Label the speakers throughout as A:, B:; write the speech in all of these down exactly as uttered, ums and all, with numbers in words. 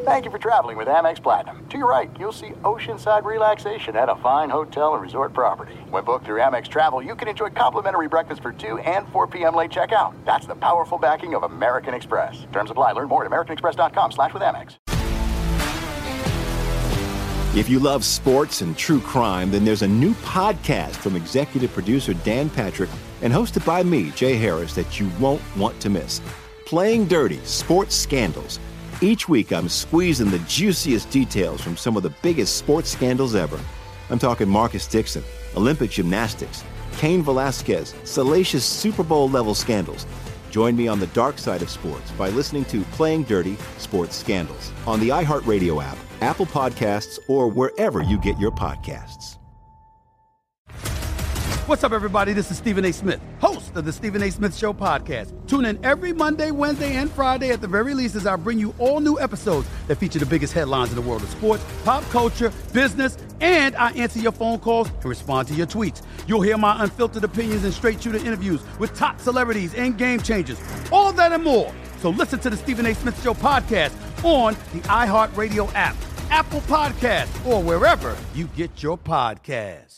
A: Thank you for traveling with Amex Platinum. To your right, you'll see oceanside relaxation at a fine hotel and resort property. When booked through Amex Travel, you can enjoy complimentary breakfast for two and four p.m. late checkout. That's the powerful backing of American Express. Terms apply. Learn more at americanexpress.com slash with Amex.
B: If you love sports and true crime, then there's a new podcast from executive producer Dan Patrick and hosted by me, Jay Harris, that you won't want to miss. Playing Dirty: Sports Scandals. Each week, I'm squeezing the juiciest details from some of the biggest sports scandals ever. I'm talking Marcus Dixon, Olympic gymnastics, Cain Velasquez, salacious Super Bowl-level scandals. Join me on the dark side of sports by listening to Playing Dirty: Sports Scandals on the iHeartRadio app, Apple Podcasts, or wherever you get your podcasts.
C: What's up, everybody? This is Stephen A. Smith, host of the Stephen A. Smith Show podcast. Tune in every Monday, Wednesday, and Friday at the very least as I bring you all new episodes that feature the biggest headlines in the world of sports, pop culture, business, and I answer your phone calls and respond to your tweets. You'll hear my unfiltered opinions and straight-shooter interviews with top celebrities and game changers. All that and more. So listen to the Stephen A. Smith Show podcast on the iHeartRadio app, Apple Podcasts, or wherever you get your podcast.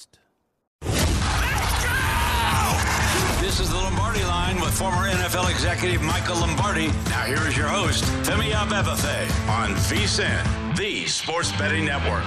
D: This is the Lombardi Line with former N F L executive Michael Lombardi. Now here is your host, Femi Abebefe, on VSiN, the Sports Betting Network.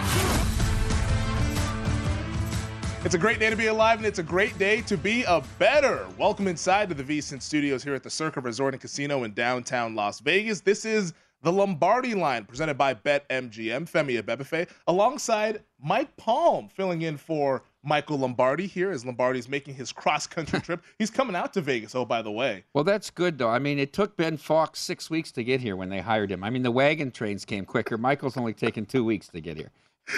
E: It's a great day to be alive, and it's a great day to be a bettor. Welcome inside to the VSiN studios here at the Circa Resort and Casino in downtown Las Vegas. This is the Lombardi Line, presented by BetMGM. Femi Abebefe, alongside Mike Palm, filling in for Michael Lombardi here as Lombardi's making his cross-country trip. He's coming out to Vegas, oh, by the way.
F: Well, that's good, though. I mean, it took Ben Fawkes six weeks to get here when they hired him. I mean, the wagon trains came quicker. Michael's only taken two weeks to get here.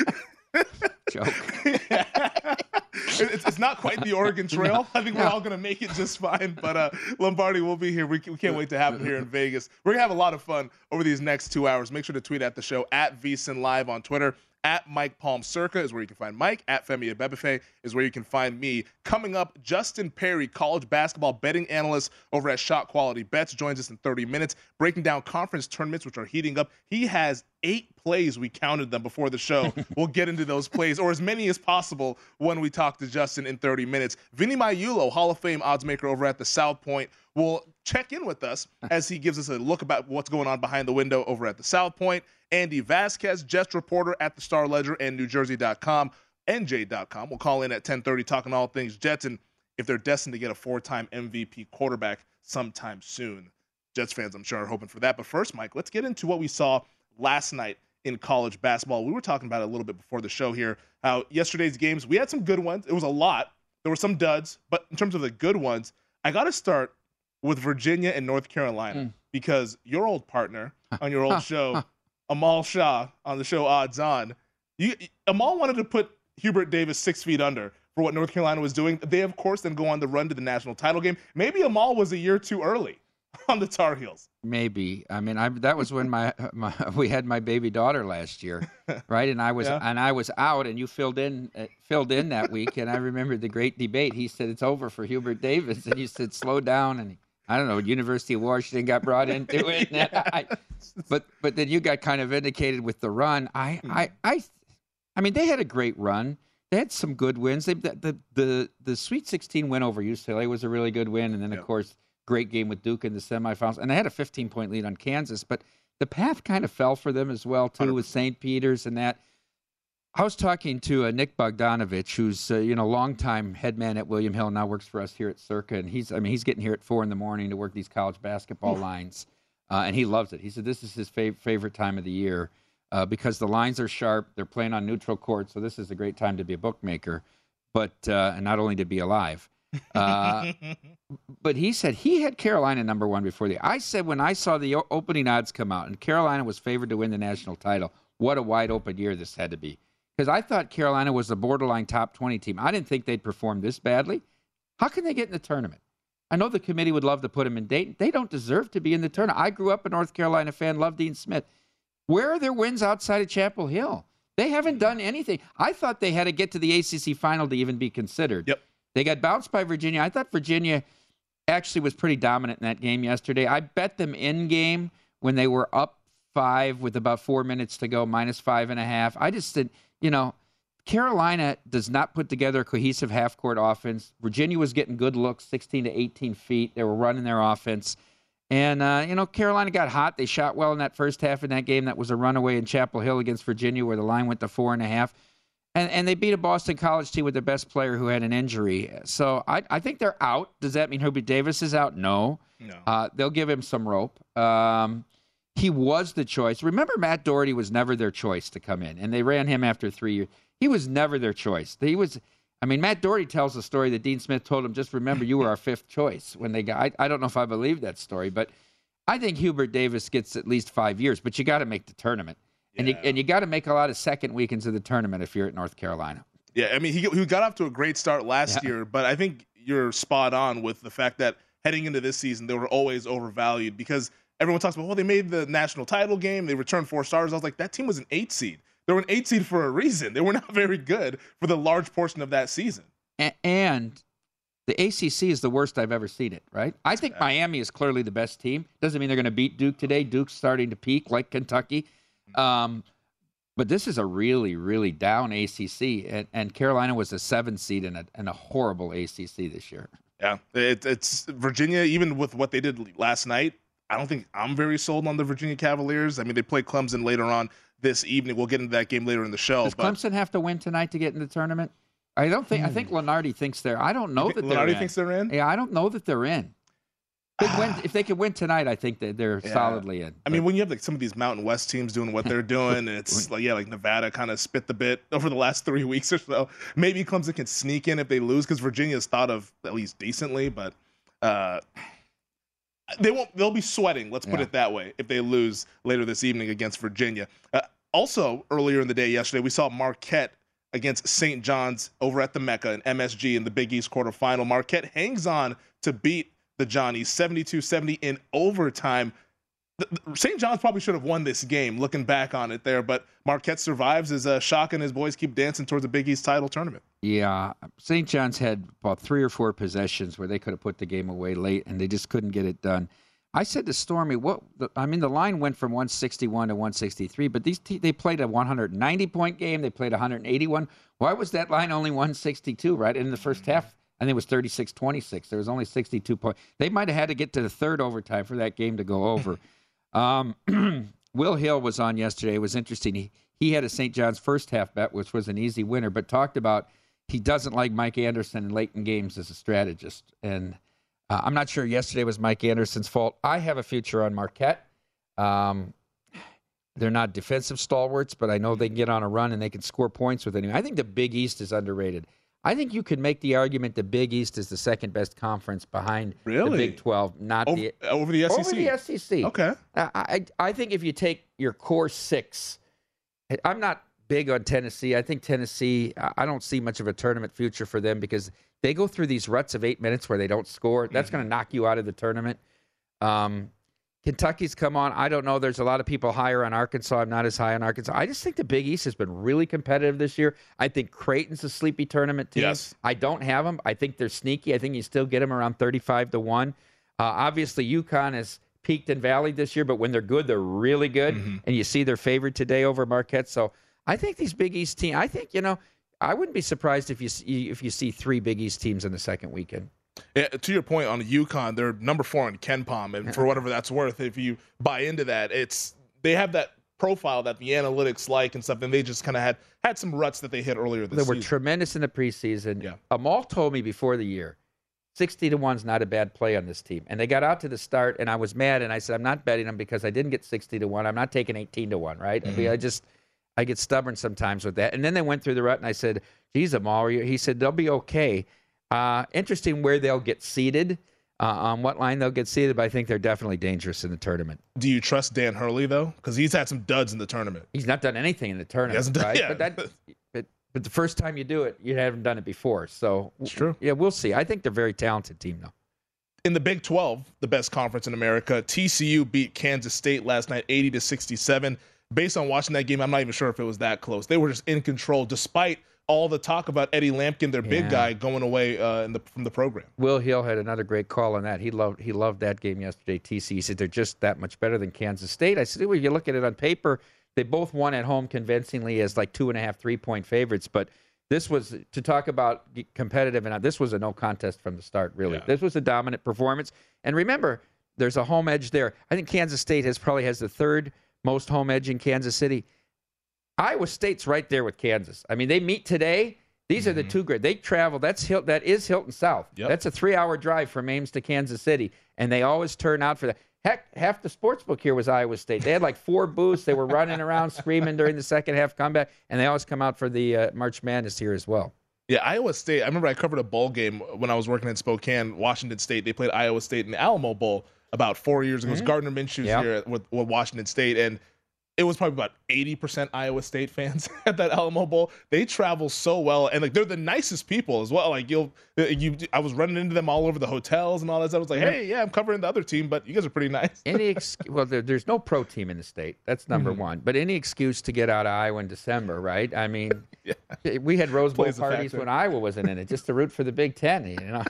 F: Joke.
E: It's, it's not quite the Oregon Trail. No, I think we're no. all going to make it just fine. But uh, Lombardi will be here. We, we can't wait to have him here in Vegas. We're going to have a lot of fun over these next two hours. Make sure to tweet at the show, at VSiN Live on Twitter. At Mike Palm Circa is where you can find Mike. At Femi Abebefe is where you can find me. Coming up, Justin Perry, college basketball betting analyst over at Shot Quality Bets, joins us in thirty minutes, breaking down conference tournaments, which are heating up. He has eight plays. We counted them before the show. We'll get into those plays, or as many as possible when we talk to Justin in thirty minutes. Vinny Magliulo, Hall of Fame oddsmaker over at the South Point, will check in with us as he gives us a look about what's going on behind the window over at the South Point. Andy Vasquez, Jets reporter at the Star Ledger and New Jersey dot com, N J dot com. We'll call in at ten thirty talking all things Jets and if they're destined to get a four-time M V P quarterback sometime soon. Jets fans, I'm sure, are hoping for that. But first, Mike, let's get into what we saw last night in college basketball. We were talking about it a little bit before the show here, how yesterday's games, we had some good ones. It was a lot. There were some duds. But in terms of the good ones, I got to start with Virginia and North Carolina mm. because your old partner on your old show, Amal Shah, on the show Odds On, you, Amal wanted to put Hubert Davis six feet under for what North Carolina was doing. They, of course, then go on the run to the national title game. Maybe Amal was a year too early on the Tar Heels.
F: Maybe. I mean, I, that was when my, my we had my baby daughter last year, right? And I was yeah. and I was out, and you filled in uh, filled in that week. And I remember the great debate. He said it's over for Hubert Davis, and you said slow down. And I don't know, University of Washington got brought into it. yeah. I, but but then you got kind of vindicated with the run. I I I, I mean, they had a great run. They had some good wins. They, the, the the the Sweet sixteen win over U C L A was a really good win, and then
E: yep.
F: of course. Great game with Duke in the semifinals. And they had a fifteen-point lead on Kansas, but the path kind of fell for them as well, too, one hundred percent with Saint Peter's and that. I was talking to uh, Nick Bogdanovich, who's, uh, you know, longtime head man at William Hill, now works for us here at Circa. And he's, I mean, he's getting here at four in the morning to work these college basketball lines. Uh, and he loves it. He said this is his fav- favorite time of the year uh, because the lines are sharp. They're playing on neutral court, so this is a great time to be a bookmaker, but uh, and not only to be alive. Uh, but he said he had Carolina number one before the. I said when I saw the o- opening odds come out and Carolina was favored to win the national title, what a wide open year this had to be. Because I thought Carolina was a borderline top twenty team. I didn't think they'd perform this badly. How can they get in the tournament? I know the committee would love to put them in Dayton. They don't deserve to be in the tournament. I grew up a North Carolina fan, loved Dean Smith. Where are their wins outside of Chapel Hill? They haven't done anything. I thought they had to get to the A C C final to even be considered.
E: Yep.
F: They got bounced by Virginia. I thought Virginia actually was pretty dominant in that game yesterday. I bet them in game when they were up five with about four minutes to go, minus five and a half. I just did, you know, Carolina does not put together a cohesive half-court offense. Virginia was getting good looks, sixteen to eighteen feet. They were running their offense. And, uh, you know, Carolina got hot. They shot well in that first half in that game. That was a runaway in Chapel Hill against Virginia where the line went to four and a half. And, and they beat a Boston College team with their best player who had an injury. So I, I think they're out. Does that mean Hubert Davis is out? No.
E: No.
F: Uh, they'll give him some rope. Um, he was the choice. Remember, Matt Doherty was never their choice to come in, and they ran him after three years. He was never their choice. He was, I mean, Matt Doherty tells a story that Dean Smith told him, just remember, you were our fifth choice when they got, I, I don't know if I believe that story, but I think Hubert Davis gets at least five years, but you got to make the tournament. And
E: Yeah.
F: you, and you got to make a lot of second weekends of the tournament if you're at North Carolina.
E: Yeah, I mean, he, he got off to a great start last
F: Yeah.
E: year, but I think you're spot on with the fact that heading into this season, they were always overvalued because everyone talks about, well, they made the national title game. They returned four stars. I was like, that team was an eight seed. They were an eight seed for a reason. They were not very good for the large portion of that season.
F: And, and the A C C is the worst I've ever seen it, right? I think Miami is clearly the best team. Doesn't mean they're going to beat Duke today. Duke's starting to peak like Kentucky. Um, but this is a really, really down A C C. And, and Carolina was a seven seed in a, in a horrible A C C this year.
E: Yeah, it, it's Virginia, even with what they did last night, I don't think I'm very sold on the Virginia Cavaliers. I mean, they play Clemson later on this evening. We'll get into that game later in the show.
F: Does
E: but
F: Clemson have to win tonight to get in the tournament? I don't think. I think Lenardi thinks they're. I don't know that they're
E: Lenardi
F: in.
E: thinks they're in?
F: Yeah, I don't know that they're in. If they, win, if they could win tonight, I think that they're
E: Yeah.
F: solidly in.
E: I mean, when you have like some of these Mountain West teams doing what they're doing, and it's like, yeah, like Nevada kind of spit the bit over the last three weeks or so. Maybe Clemson can sneak in if they lose because Virginia's thought of at least decently, but uh, they won't. They'll be sweating. Let's put
F: Yeah.
E: it that way if they lose later this evening against Virginia. Uh, also, earlier in the day yesterday, we saw Marquette against Saint John's over at the Mecca in M S G in the Big East quarterfinal. Marquette hangs on to beat the Johnnies seventy-two seventy in overtime. Saint John's probably should have won this game, looking back on it there, but Marquette survives as uh, Shock and his boys keep dancing towards the Big East title tournament.
F: Yeah, Saint John's had about three or four possessions where they could have put the game away late, and they just couldn't get it done. I said to Stormy, "What? I mean, the line went from one sixty-one to one sixty-three, but these te- they played a one hundred ninety point game. They played one eighty-one. Why was that line only one sixty-two? Right in the first half, I think it was thirty-six twenty-six. There was only sixty-two points. They might have had to get to the third overtime for that game to go over." um, Will Hill was on yesterday. It was interesting. He he had a Saint John's first half bet, which was an easy winner, but talked about he doesn't like Mike Anderson in late in games as a strategist. And uh, I'm not sure yesterday was Mike Anderson's fault. I have a future on Marquette. Um, they're not defensive stalwarts, but I know they can get on a run and they can score points with anyone. I think the Big East is underrated. I think you could make the argument the Big East is the second best conference behind
E: Really?
F: the Big twelve, not
E: Over,
F: the
E: over the S E C?
F: over the S E C.
E: Okay.
F: I, I I think if you take your core six, I'm not big on Tennessee. I think Tennessee, I don't see much of a tournament future for them because they go through these ruts of eight minutes where they don't score. That's
E: Mm-hmm.
F: going to knock you out of the tournament. Um, Kentucky's come on. I don't know. There's a lot of people higher on Arkansas. I'm not as high on Arkansas. I just think the Big East has been really competitive this year. I think Creighton's a sleepy tournament team.
E: Yes.
F: I don't have them. I think they're sneaky. I think you still get them around thirty-five to one. Uh, obviously, UConn has peaked and valleyed this year, but when they're good, they're really good.
E: Mm-hmm.
F: And you see they're favored today over Marquette. So I think these Big East teams, I think, you know, I wouldn't be surprised if you see, if you see three Big East teams in the second weekend.
E: Yeah, to your point on UConn, they're number four in KenPom, and for whatever that's worth, if you buy into that, it's they have that profile that the analytics like and stuff, and they just kind of had had some ruts that they hit earlier this
F: They were
E: season.
F: tremendous in the preseason.
E: Yeah.
F: Amal told me before the year, sixty to one is not a bad play on this team. And they got out to the start, and I was mad, and I said, I'm not betting them because I didn't get sixty to one. I'm not taking eighteen to one, right? I mean, I just, I get stubborn sometimes with that. And then they went through the rut, and I said, geez, Amal, he said, they'll be okay. Uh, interesting where they'll get seeded, uh, on what line they'll get seeded, but I think they're definitely dangerous in the tournament.
E: Do you trust Dan Hurley, though? Because he's had some duds in the tournament.
F: He's not done anything in the tournament,
E: hasn't done-
F: right?
E: yeah.
F: But that, but, but the first time you do it, you haven't done it before. So
E: It's true.
F: Yeah, we'll see. I think they're a very talented team, though.
E: In the Big twelve, the best conference in America, T C U beat Kansas State last night eighty to sixty-seven. Based on watching that game, I'm not even sure if it was that close. They were just in control despite all the talk about Eddie Lampkin, their big
F: Yeah.
E: guy, going away uh, in the, from the program.
F: Will Hill had another great call on that. He loved he loved that game yesterday, T C. He said they're just that much better than Kansas State. I said, well, you look at it on paper, they both won at home convincingly as like two and a half, three-point favorites. But this was, to talk about competitive, and this was a no contest from the start, really.
E: Yeah.
F: This was a dominant performance. And remember, there's a home edge there. I think Kansas State has probably has the third most home edge in Kansas City. Iowa State's right there with Kansas. I mean, they meet today. These mm-hmm. are the two great. They travel. That's Hil- that is Hilton South.
E: Yep.
F: That's a three-hour drive from Ames to Kansas City, and they always turn out for that. Heck, half the sports book here was Iowa State. They had like four booths. They were running around screaming during the second half comeback, and they always come out for the uh, March Madness here as well.
E: Yeah, Iowa State. I remember I covered a bowl game when I was working in Spokane, Washington State. They played Iowa State in the Alamo Bowl about four years ago. Mm-hmm. It was Gardner Minshew's
F: yep.
E: here with, with Washington State, and it was probably about eighty percent Iowa State fans at that Alamo Bowl. They travel so well, and like they're the nicest people as well. Like you'll, you, I was running into them all over the hotels and all that stuff. I was like, hey, yeah, I'm covering the other team, but you guys are pretty nice.
F: Any ex- well, there, there's no pro team in the state. That's number
E: mm-hmm.
F: one. But any excuse to get out of Iowa in December, right? I mean,
E: yeah.
F: we had Rose Bowl
E: Plays a
F: parties
E: factor.
F: when Iowa wasn't in it, just to root for the Big Ten. You know.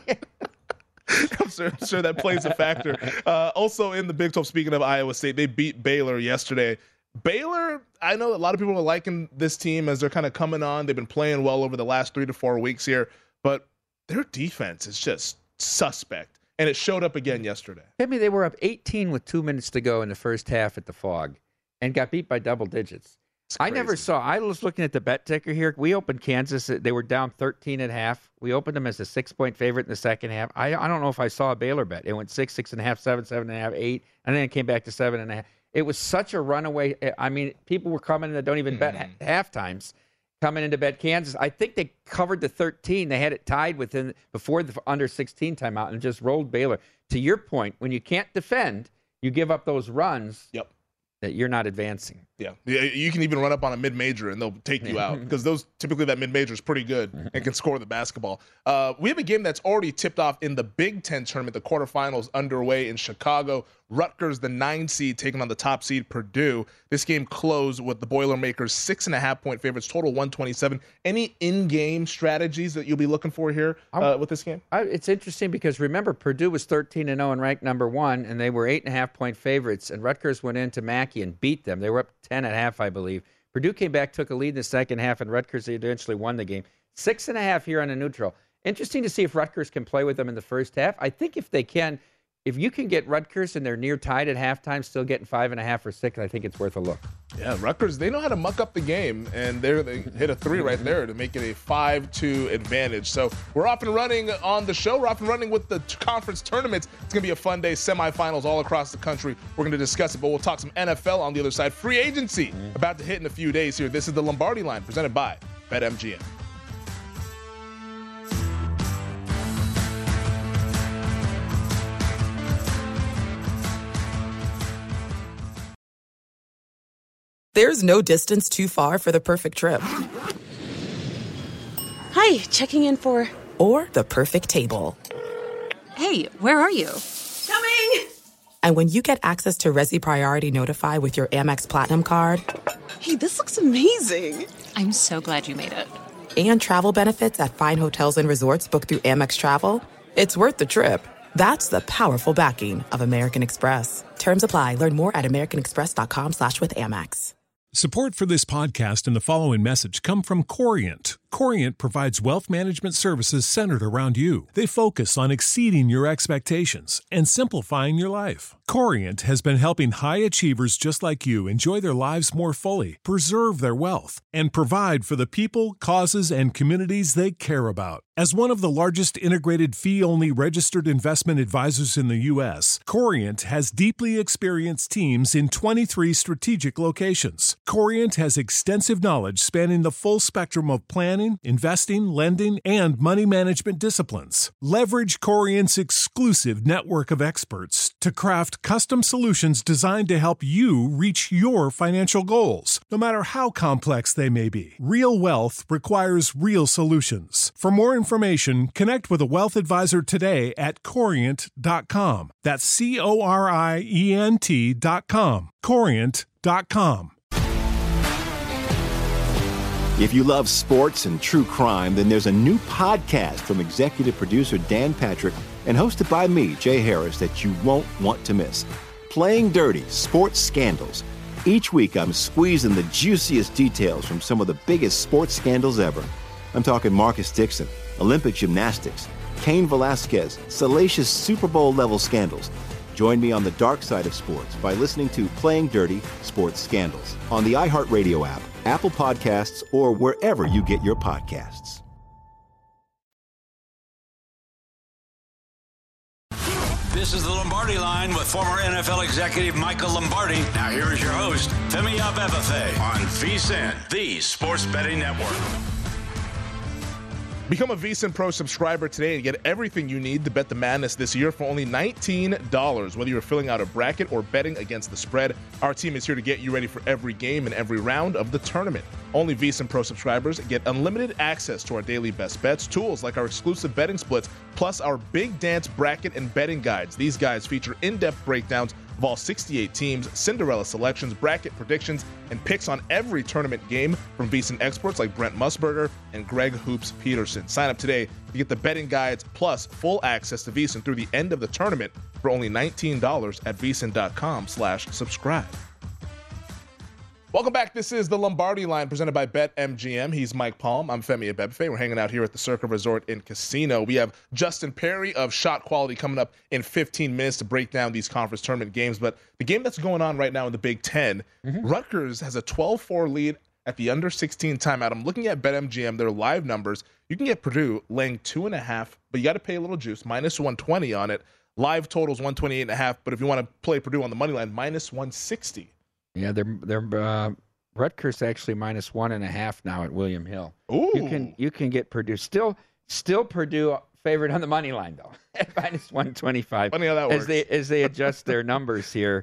E: I'm sure, I'm sure that plays a factor. Uh, also in the Big twelve, speaking of Iowa State, they beat Baylor yesterday. Baylor, I know a lot of people are liking this team as they're kind of coming on. They've been playing well over the last three to four weeks here, but their defense is just suspect, and it showed up again yesterday.
F: I mean, they were up eighteen with two minutes to go in the first half at the Fog and got beat by double digits. I never saw, I was looking at the bet ticker here. We opened Kansas. They were down thirteen at half. We opened them as a six-point favorite in the second half. I, I don't know if I saw a Baylor bet. It went six, six and a half, seven, seven and a half, eight, and then it came back to seven and a half. It was such a runaway. I mean, people were coming in that don't even bet
E: mm-hmm.
F: ha- half times, coming in to bet Kansas. I think they covered the thirteen. They had it tied within before the under sixteen timeout and just rolled Baylor. To your point, when you can't defend, you give up those runs.
E: Yep.
F: That you're not advancing.
E: Yeah. yeah, you can even run up on a mid-major and they'll take you out because those typically that mid-major is pretty good and can score the basketball. Uh, we have a game that's already tipped off in the Big Ten tournament. The quarterfinals underway in Chicago. Rutgers, the nine seed, taking on the top seed Purdue. This game closed with the Boilermakers six and a half point favorites, total one twenty-seven. Any in-game strategies that you'll be looking for here uh, with this game?
F: I, it's interesting because remember Purdue was thirteen and oh and ranked number one, and they were eight and a half point favorites. And Rutgers went into Mackey and beat them. They were up ten and a half, I believe. Purdue came back, took a lead in the second half, and Rutgers eventually won the game. Six and a half here on a neutral. Interesting to see if Rutgers can play with them in the first half. I think if they can. If you can get Rutgers and they're near tied at halftime, still getting five and a half or six, I think it's worth a look.
E: Yeah, Rutgers, they know how to muck up the game, and they're, they hit a three right there to make it a five two advantage. So we're off and running on the show. We're off and running with the t- conference tournaments. It's going to be a fun day, semifinals all across the country. We're going to discuss it, but we'll talk some N F L on the other side. Free agency about to hit in a few days here. This is the Lombardi Line presented by BetMGM.
G: There's no distance too far for the perfect trip.
H: Hi, checking in for...
G: Or the perfect table.
H: Hey, where are you?
G: Coming! And when you get access to Resi Priority Notify with your Amex Platinum card...
H: Hey, this looks amazing. I'm so glad you made it.
G: And travel benefits at fine hotels and resorts booked through Amex Travel. It's worth the trip. That's the powerful backing of American Express. Terms apply. Learn more at americanexpress.com slash with Amex.
I: Support for this podcast and the following message come from Corient. Corient provides wealth management services centered around you. They focus on exceeding your expectations and simplifying your life. Corient has been helping high achievers just like you enjoy their lives more fully, preserve their wealth, and provide for the people, causes, and communities they care about. As one of the largest integrated fee-only registered investment advisors in the U S, Corient has deeply experienced teams in twenty-three strategic locations. Corient has extensive knowledge spanning the full spectrum of planning, investing, lending, and money management disciplines. Leverage Corient's exclusive network of experts to craft custom solutions designed to help you reach your financial goals, no matter how complex they may be. Real wealth requires real solutions. For more information, connect with a wealth advisor today at corient dot com. That's C O R I E N T dot com. corient dot com.
B: If you love sports and true crime, then there's a new podcast from executive producer Dan Patrick and hosted by me, Jay Harris, that you won't want to miss. Playing Dirty: Sports Scandals. Each week, I'm squeezing the juiciest details from some of the biggest sports scandals ever. I'm talking Marcus Dixon, Olympic gymnastics, Cain Velasquez, salacious Super Bowl-level scandals. Join me on the dark side of sports by listening to Playing Dirty: Sports Scandals on the iHeartRadio app, Apple Podcasts, or wherever you get your podcasts.
D: This is the Lombardi Line with former N F L executive Michael Lombardi. Now here is your host, Femi Abebefe, on VSiN, the Sports Betting Network.
E: Become a VSiN Pro subscriber today and get everything you need to bet the madness this year for only nineteen dollars. Whether you're filling out a bracket or betting against the spread, our team is here to get you ready for every game and every round of the tournament. Only VSiN Pro subscribers get unlimited access to our daily best bets, tools like our exclusive betting splits, plus our Big Dance bracket and betting guides. These guides feature in-depth breakdowns of all sixty-eight teams, Cinderella selections, bracket predictions, and picks on every tournament game from VSiN experts like Brent Musburger and Greg Hoops Peterson. Sign up today to get the betting guides plus full access to VSiN through the end of the tournament for only nineteen dollars at VSiN.com slash subscribe. Welcome back. This is the Lombardi Line presented by BetMGM. He's Mike Palm. I'm Femi Abebefe. We're hanging out here at the Circa Resort and Casino. We have Justin Perry of Shot Quality coming up in fifteen minutes to break down these conference tournament games. But the game that's going on right now in the Big Ten, mm-hmm. Rutgers has a twelve four lead at the under sixteen timeout. I'm looking at BetMGM, their live numbers. You can get Purdue laying two and a half, but you got to pay a little juice, minus one twenty on it. Live totals one twenty-eight and a half, but if you want to play Purdue on the money line, minus one sixty.
F: Yeah, they're they're uh, Rutgers actually minus one and a half now at William Hill.
E: Ooh.
F: You can you can get Purdue still still Purdue favored on the money line though at minus one twenty five.
E: Funny how that works.
F: As they as they adjust their numbers here,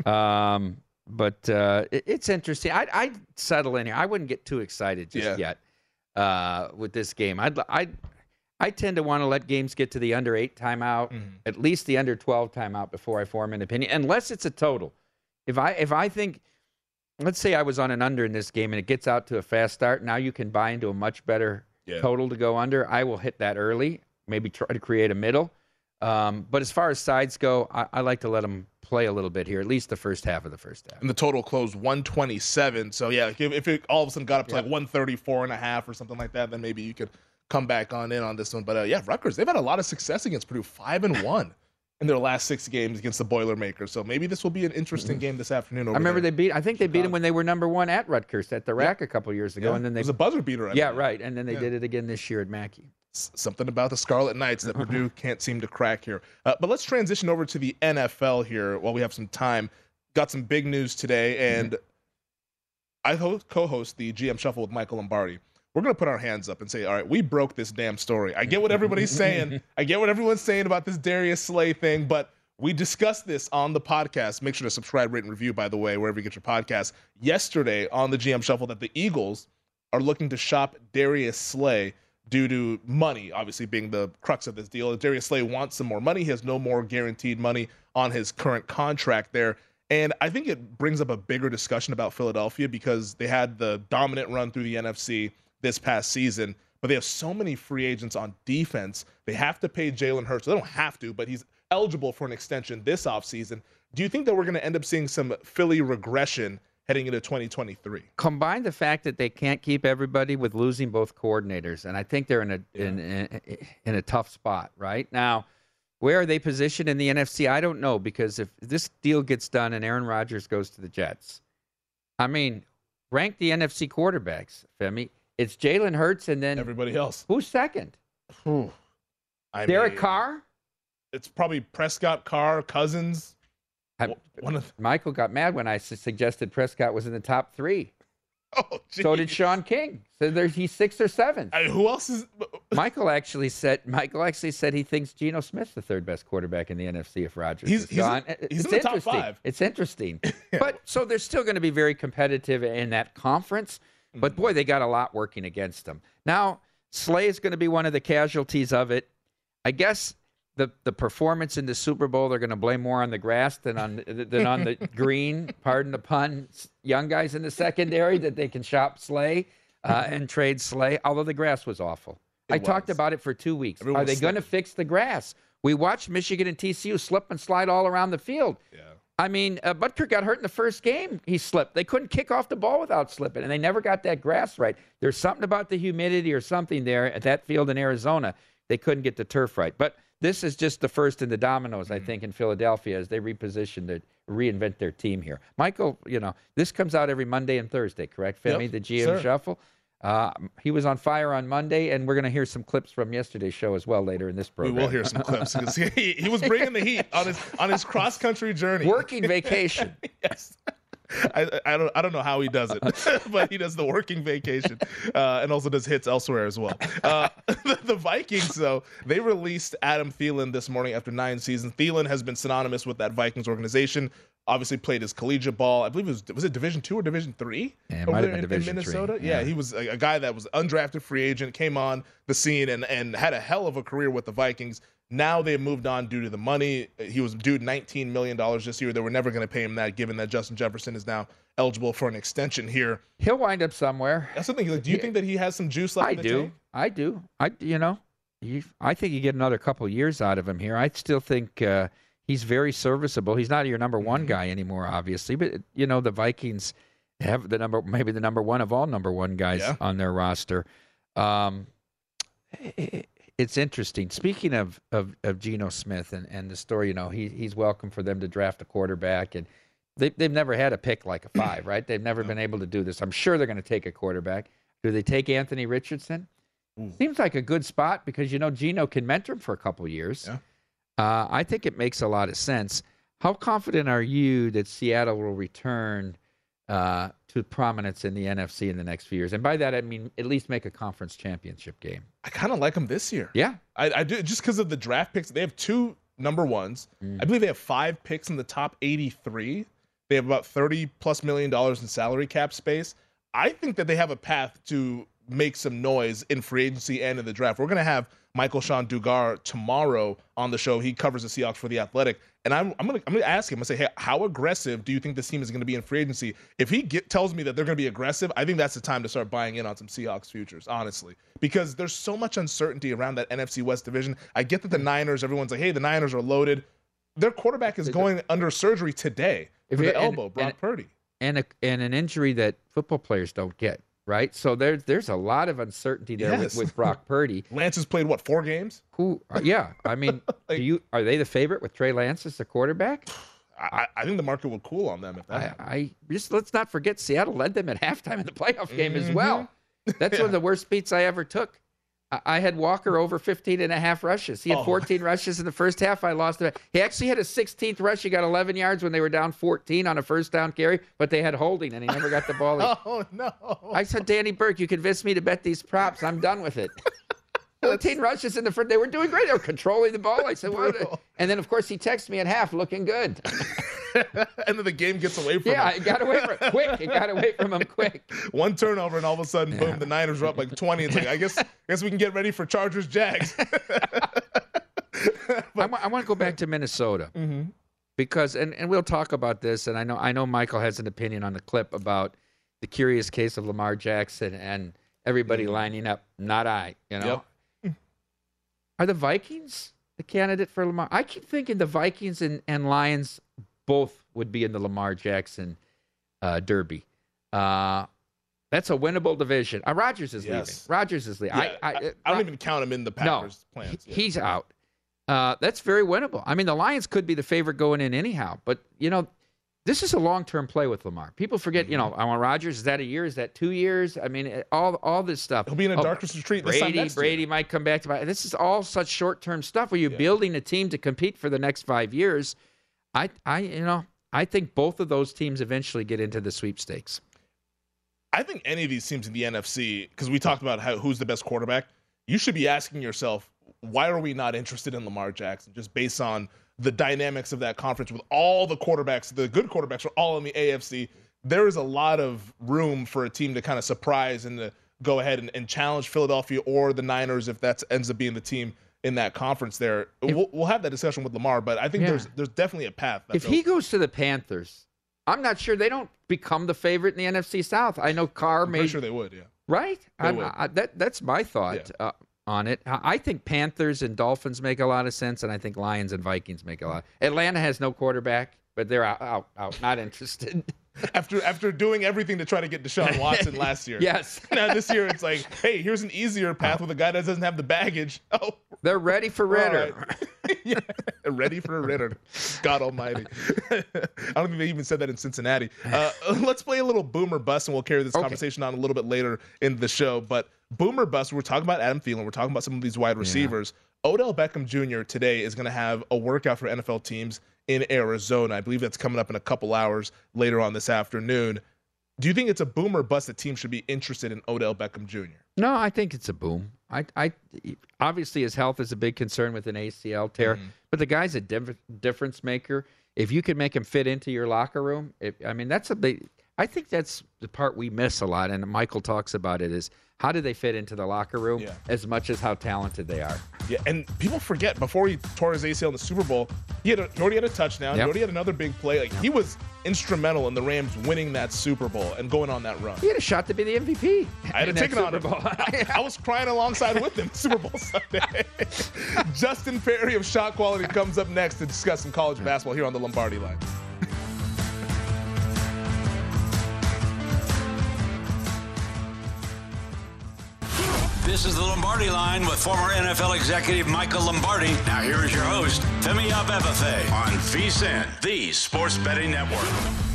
F: um, but uh, it, it's interesting. I I'd settle in here. I wouldn't get too excited just
E: yeah.
F: yet uh, with this game. I'd I I tend to want to let games get to the under eight timeout, mm-hmm. at least the under twelve timeout before I form an opinion, unless it's a total. If I if I think, let's say I was on an under in this game and it gets out to a fast start, now you can buy into a much better yeah. total to go under. I will hit that early, maybe try to create a middle. Um, but as far as sides go, I, I like to let them play a little bit here, at least the first half of the first half.
E: And the total closed one twenty-seven. So, yeah, if, if it all of a sudden got up to
F: yeah.
E: like one thirty-four and a half or something like that, then maybe you could come back on in on this one. But, uh, yeah, Rutgers, they've had a lot of success against Purdue, five and one. in their last six games against the Boilermakers. So maybe this will be an interesting game this afternoon. Over
F: I remember
E: there.
F: they beat, I think they beat them when they were number one at Rutgers at the rack yeah. a couple years ago.
E: Yeah.
F: And then they,
E: it was a buzzer beater. I
F: yeah,
E: think.
F: right. And then they
E: yeah.
F: did it again this year at Mackey.
E: S- something about the Scarlet Knights that Purdue can't seem to crack here. Uh, but let's transition over to the N F L here while we have some time. Got some big news today, and mm-hmm. I ho- co-host the G M Shuffle with Michael Lombardi. We're going to put our hands up and say, all right, we broke this damn story. I get what everybody's saying. I get what everyone's saying about this Darius Slay thing, but we discussed this on the podcast. Make sure to subscribe, rate, and review, by the way, wherever you get your podcast. Yesterday on the G M Shuffle that the Eagles are looking to shop Darius Slay due to money, obviously being the crux of this deal. Darius Slay wants some more money. He has no more guaranteed money on his current contract there. And I think it brings up a bigger discussion about Philadelphia because they had the dominant run through the N F C this past season, but they have so many free agents on defense. They have to pay Jalen Hurts. They don't have to, but he's eligible for an extension this offseason. Do you think that we're going to end up seeing some Philly regression heading into twenty twenty-three?
F: Combine the fact that they can't keep everybody with losing both coordinators, and I think they're in a
E: yeah.
F: in, in in a tough spot right now. Where are they positioned in the N F C? I don't know, because if this deal gets done and Aaron Rodgers goes to the Jets, I mean, rank the N F C quarterbacks, Femi. It's Jalen Hurts and then
E: everybody else.
F: Who's second?
E: Whew. I
F: Derek
E: mean,
F: Carr?
E: It's probably Prescott, Carr, Cousins.
F: I,
E: One of
F: Michael got mad when I su- suggested Prescott was in the top three.
E: Oh, geez.
F: So did Sean King. So there's he's sixth or seventh.
E: I, who else is?
F: Michael actually said. Michael actually said he thinks Geno Smith's the third best quarterback in the N F C if Rodgers
E: he's,
F: is
E: he's
F: gone.
E: In,
F: it's
E: he's in the top
F: interesting.
E: five.
F: It's interesting.
E: yeah.
F: But so they're still going to be very competitive in that conference. But boy, they got a lot working against them. Now Slay is going to be one of the casualties of it. I guess the the performance in the Super Bowl, they're going to blame more on the grass than on than on the green. Pardon the pun. Young guys in the secondary that they can shop Slay. uh, and trade Slay, although the grass was awful.
E: It
F: I
E: was.
F: talked about it for two weeks.
E: Everyone
F: Are they
E: was
F: going to fix the grass? We watched Michigan and T C U slip and slide all around the field.
E: Yeah.
F: I mean, uh, Butker got hurt in the first game. He slipped. They couldn't kick off the ball without slipping, and they never got that grass right. There's something about the humidity or something there at that field in Arizona. They couldn't get the turf right. But this is just the first in the dominoes, I think, in Philadelphia as they reposition to reinvent their team here. Michael, you know, this comes out every Monday and Thursday, correct, Femi,
E: Yep,
F: the G M
E: sir.
F: Shuffle? Uh, he was on fire on Monday, and we're going to hear some clips from yesterday's show as well later in this
E: We
F: program.
E: will hear some clips because he, he was bringing the heat on his on his cross country journey.
F: Working vacation.
E: Yes. I, I don't I don't know how he does it, but he does the working vacation uh, and also does hits elsewhere as well. Uh, the, the Vikings, though, they released Adam Thielen this morning after nine seasons. Thielen has been synonymous with that Vikings organization. Obviously played his collegiate ball. I believe it was was it Division Two or Division Three
F: Yeah, it
E: over
F: might have
E: there
F: been
E: in,
F: Division
E: in Minnesota.
F: three,
E: Yeah.
F: yeah.
E: he was a, a guy that was undrafted free agent, came on the scene and and had a hell of a career with the Vikings. Now they've moved on due to the money. He was due nineteen million dollars this year. They were never going to pay him that, given that Justin Jefferson is now eligible for an extension here.
F: He'll wind up somewhere.
E: That's the thing. Like, do you think that he has some juice left
F: I
E: in the
F: do.
E: tank?
F: I do. I you know, you, I think you get another couple years out of him here. I still think uh, he's very serviceable. He's not your number one
E: Mm-hmm.
F: guy anymore, obviously, but you know the Vikings have the number, maybe the number one of all number one guys
E: Yeah.
F: on their roster. Um, it, it's interesting. Speaking of of, of Geno Smith and, and the story, you know, he he's welcome for them to draft a quarterback, and they they've never had a pick like a five, right? They've never been able to do this. I'm sure they're going to take a quarterback. Do they take Anthony Richardson?
E: Ooh.
F: Seems like a good spot because you know Geno can mentor him for a couple years.
E: Yeah.
F: Uh, I think it makes a lot of sense. How confident are you that Seattle will return uh, to prominence in the N F C in the next few years? And by that, I mean at least make a conference championship game.
E: I kind of like him this year.
F: Yeah.
E: I, I do, just because of the draft picks. They have two number ones.
F: Mm.
E: I believe they have five picks in the top eighty-three. They have about thirty plus million dollars in salary cap space. I think that they have a path to make some noise in free agency and in the draft. We're going to have Michael Sean Dugar tomorrow on the show. He covers the Seahawks for The Athletic. And I'm, I'm going to I'm gonna ask him, I'm going to say, hey, how aggressive do you think this team is going to be in free agency? If he get, tells me that they're going to be aggressive, I think that's the time to start buying in on some Seahawks futures, honestly. Because there's so much uncertainty around that N F C West division. I get that the Niners, everyone's like, hey, the Niners are loaded. Their quarterback is going under surgery today
F: If
E: for
F: you-
E: the
F: and-
E: elbow, Brock
F: and-
E: Purdy.
F: And a, and an injury that football players don't get, right? So there's there's a lot of uncertainty there
E: Yes.
F: with, with Brock Purdy.
E: Lance has played, what, four games?
F: Who? Uh, yeah, I mean,
E: Like-
F: do you are they the favorite with Trey Lance as the quarterback?
E: I, I think the market will cool on them if that
F: I,
E: happens.
F: I just let's not forget Seattle led them at halftime in the playoff game as
E: Mhm.
F: well. That's one of the worst beats I ever took. I, I had Walker over fifteen and a half rushes. He had
E: Oh.
F: fourteen rushes in the first half. I lost it. He actually had a sixteenth rush. He got eleven yards when they were down fourteen on a first down carry, but they had holding and he never got the ball.
E: Oh, no.
F: I said, Danny Burke, you convinced me to bet these props. I'm done with it. fourteen rushes in the first. They were doing great. They were controlling the ball. I said, what?
E: Brutal.
F: And then, of course, he texted me at half looking good.
E: And then the game gets away from
F: Yeah,
E: him.
F: it got away from him quick. It got away from him quick.
E: One turnover, and all of a sudden, boom, the Niners are up like twenty. It's like, I guess I guess we can get ready for Chargers Jags.
F: I, wa- I want to go back to Minnesota
E: Mhm.
F: because, and, and we'll talk about this. And I know I know Michael has an opinion on the clip about the curious case of Lamar Jackson and everybody lining up. Not I, you know.
E: Yep.
F: Are the Vikings the candidate for Lamar? I keep thinking the Vikings and, and Lions both would be in the Lamar Jackson uh, Derby. Uh, that's a winnable division. Uh, Rodgers is
E: Yes.
F: leaving. Rodgers is leaving.
E: Yeah,
F: I, I,
E: I, I don't even count him in the Packers
F: no,
E: plans.
F: he-
E: Yeah.
F: he's out. Uh, that's very winnable. I mean, the Lions could be the favorite going in anyhow, but you know, this is a long-term play with Lamar. People forget, you know,
E: Mm-hmm.
F: I want Rodgers. Is that a year? Is that two years? I mean, it- all all this stuff.
E: He'll be in a
F: Oh,
E: darkest retreat this time
F: Brady,
E: next
F: Brady
E: year.
F: might come back to. This is all such short-term stuff where you're
E: Yeah.
F: building a team to compete for the next five years. I, I, you know, I think both of those teams eventually get into the sweepstakes.
E: I think any of these teams in the N F C, because we talked about how, who's the best quarterback, you should be asking yourself, why are we not interested in Lamar Jackson? Just based on the dynamics of that conference with all the quarterbacks, the good quarterbacks are all in the A F C. There is a lot of room for a team to kind of surprise and to go ahead and, and challenge Philadelphia or the Niners if that ends up being the team in that conference there.
F: If-
E: we'll, we'll have that discussion with Lamar, but I think
F: Yeah.
E: there's there's definitely a path.
F: If he goes to the Panthers, I'm not sure they don't become the favorite in the N F C South. I know Carr
E: I'm
F: made
E: pretty sure they would, yeah.
F: Right? I'm, I, that that's my thought yeah. uh, on it. I think Panthers and Dolphins make a lot of sense, and I think Lions and Vikings make a lot. Atlanta has no quarterback, but they're out, out, out not interested.
E: After after doing everything to try to get Deshaun Watson last year.
F: Yes.
E: Now this year it's like, hey, here's an easier path with a guy that doesn't have the baggage. Oh,
F: they're ready for Ritter.
E: Right. Yeah, ready for Ritter. God almighty. I don't think they even said that in Cincinnati. Uh, let's play a little Boomer Bust, and we'll carry this okay. conversation on a little bit later in the show. But Boomer Bust, we're talking about Adam Thielen. We're talking about some of these wide receivers. Yeah. Odell Beckham Junior today is going to have a workout for N F L teams in Arizona. I believe that's coming up in a couple hours later on this afternoon. Do you think it's a boom or bust that teams should be interested in Odell Beckham Junior?
F: No, I think it's a boom. I, I obviously his health is a big concern with an A C L tear, mm-hmm. but the guy's a diff- difference maker. If you can make him fit into your locker room, if, I mean, that's a big. I think that's the part we miss a lot, and Michael talks about it, is how do they fit into the locker room yeah. as much as how talented they are.
E: Yeah, and people forget, before he tore his A C L in the Super Bowl, he, had a, he already had a touchdown. Yep. He already had another big play. Like yep. He was instrumental in the Rams winning that Super Bowl and going on that run.
F: He had a shot to be the M V P.
E: I had a ticket on him. I, I was crying alongside with him Super Bowl Sunday. Justin Perry of Shot Quality comes up next to discuss some college basketball here on the Lombardi Line.
D: This is the Lombardi Line with former N F L executive Michael Lombardi. Now here is your host, Femi Abebefe, on VSiN, the Sports Betting Network.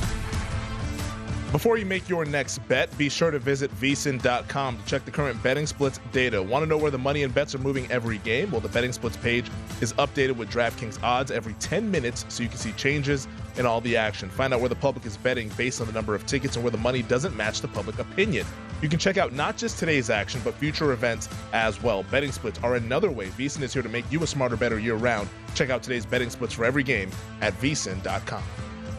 E: Before you make your next bet, be sure to visit V S I N dot com to check the current betting splits data. Want to know where the money and bets are moving every game? Well, the betting splits page is updated with DraftKings odds every ten minutes so you can see changes in all the action. Find out where the public is betting based on the number of tickets and where the money doesn't match the public opinion. You can check out not just today's action, but future events as well. Betting splits are another way V S I N is here to make you a smarter, better year-round. Check out today's betting splits for every game at V S I N dot com.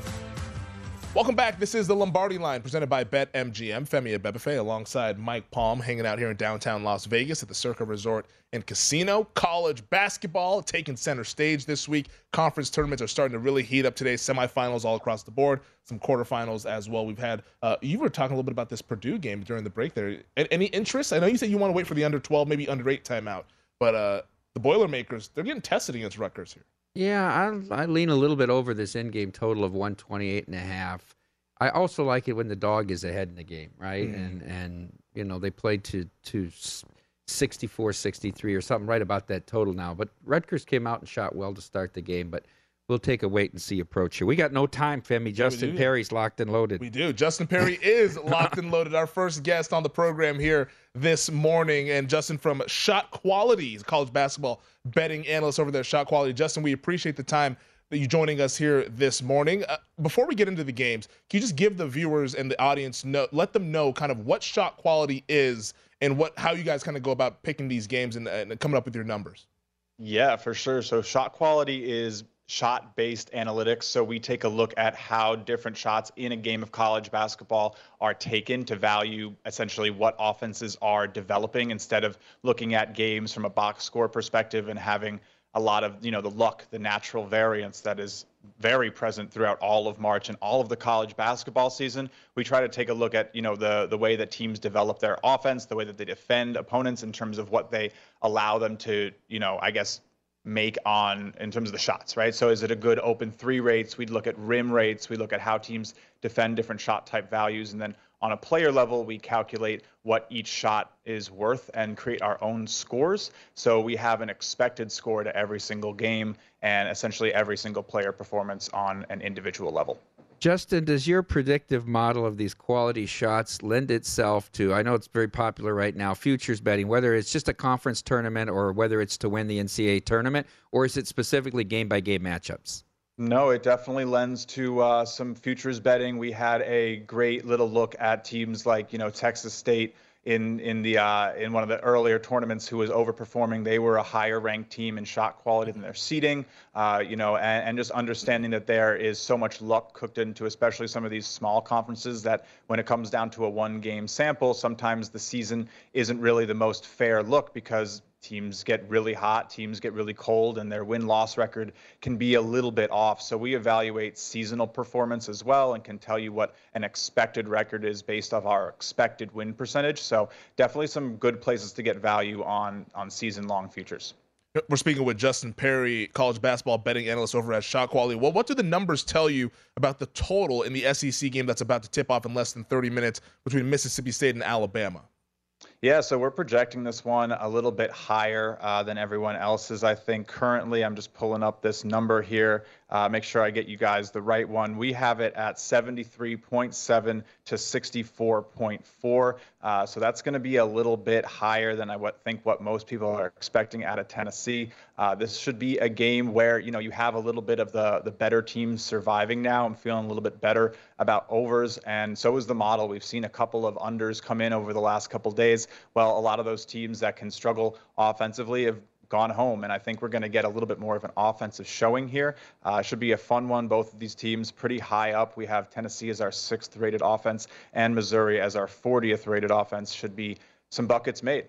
E: Welcome back. This is the Lombardi Line presented by BetMGM. Femi Abebefe alongside Mike Palm, hanging out here in downtown Las Vegas at the Circa Resort and Casino. College basketball taking center stage this week. Conference tournaments are starting to really heat up today. Semifinals all across the board. Some quarterfinals as well. We've had, uh, you were talking a little bit about this Purdue game during the break there. Any interest? I know you said you want to wait for the under twelve, maybe under eight timeout, but uh, the Boilermakers, they're getting tested against Rutgers here.
F: Yeah, I, I lean a little bit over this in-game total of one twenty-eight and a half. I also like it when the dog is ahead in the game, right? Mm. And, and you know, they played to, to sixty-four sixty-three or something right about that total now. But Rutgers came out and shot well to start the game, but we'll take a wait-and-see approach here. We got no time, Femi. Justin Perry's locked and loaded.
E: We do. Justin Perry is locked and loaded, our first guest on the program here this morning. And Justin from Shot Quality, he's a college basketball betting analyst over there at Shot Quality. Justin, we appreciate the time that you joining us here this morning. Uh, before we get into the games, can you just give the viewers and the audience know, let them know kind of what Shot Quality is and what how you guys kind of go about picking these games and, and coming up with your numbers?
J: Yeah, for sure. So Shot Quality is shot-based analytics. So we take a look at how different shots in a game of college basketball are taken to value essentially what offenses are developing, instead of looking at games from a box score perspective and having a lot of, you know, the luck, the natural variance that is very present throughout all of March and all of the college basketball season. We try to take a look at, you know, the the way that teams develop their offense, the way that they defend opponents in terms of what they allow them to, you know, I guess, make on in terms of the shots, right? So is it a good open three rates? We'd look at rim rates. We look at how teams defend different shot type values. And then on a player level, we calculate what each shot is worth and create our own scores. So we have an expected score to every single game and essentially every single player performance on an individual level.
F: Justin, does your predictive model of these quality shots lend itself to, I know it's very popular right now, futures betting, whether it's just a conference tournament or whether it's to win the N C double A tournament, or is it specifically game-by-game matchups?
J: No, it definitely lends to uh, some futures betting. We had a great little look at teams like, you know, Texas State in in the uh, in one of the earlier tournaments who was overperforming. They were a higher ranked team in shot quality than their seeding, uh, you know, and, and just understanding that there is so much luck cooked into, especially some of these small conferences, that when it comes down to a one game sample, sometimes the season isn't really the most fair look because teams get really hot, teams get really cold, and their win-loss record can be a little bit off. So we evaluate seasonal performance as well and can tell you what an expected record is based off our expected win percentage. So definitely some good places to get value on, on season-long futures.
E: We're speaking with Justin Perry, college basketball betting analyst over at Shot Quality. Well, what do the numbers tell you about the total in the S E C game that's about to tip off in less than thirty minutes between Mississippi State and Alabama?
J: Yeah, so we're projecting this one a little bit higher uh, than everyone else's. I think currently, I'm just pulling up this number here, uh, make sure I get you guys the right one. We have it at seventy-three point seven to sixty-four point four. Uh, so that's going to be a little bit higher than I what, think what most people are expecting out of Tennessee. Uh, this should be a game where, you know, you have a little bit of the, the better teams surviving now. I'm feeling a little bit better about overs, and so is the model. We've seen a couple of unders come in over the last couple days. Well, a lot of those teams that can struggle offensively have gone home, and I think we're going to get a little bit more of an offensive showing here. Uh, should be a fun one. Both of these teams pretty high up. We have Tennessee as our sixth rated offense and Missouri as our fortieth rated offense. Should be some buckets made.